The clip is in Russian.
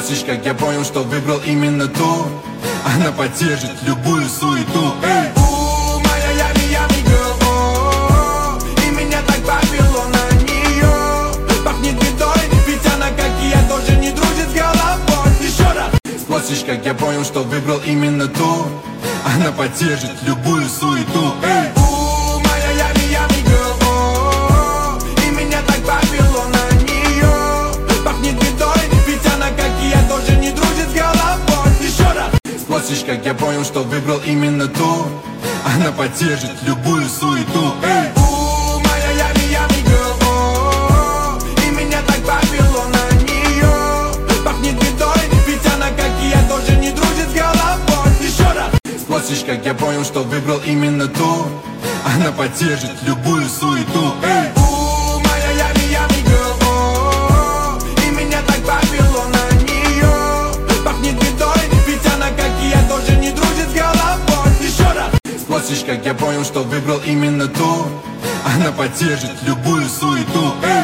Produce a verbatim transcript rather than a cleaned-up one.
Спросишь, как я понял, что выбрал именно ту. Она поддержит любую суету. Эй! У, моя ями, ями girl, о, и меня так повело на нее. Пахнет бедой, ведь она, как и я, тоже не дружит с головой. Еще раз! Спросишь, как я понял, что выбрал именно ту. Она поддержит любую суету. Эй! У, моя ями, ями girl, о, и меня так повело на нее. Пахнет бедой, ведь она, как и я, тоже не дружит с головой. Еще раз! Спросишь, как я понял, что выбрал именно ту. Она поддержит любую суету. Эй! У, моя ями, ями girl, о, и меня так повело на нее. Пахнет бедой, ведь она, как и я, тоже не дружит с головой. Еще раз! Спросишь, как я понял, что выбрал именно ту. Она поддержит любую суету. Эй! У, моя ями, ями girl, о, и меня так повело на нее. Пахнет бедой, ведь она, как и я, тоже не дружит с головой. Еще раз! Спросишь, как я понял, что выбрал именно ту. Она поддержит любую суету. Эй!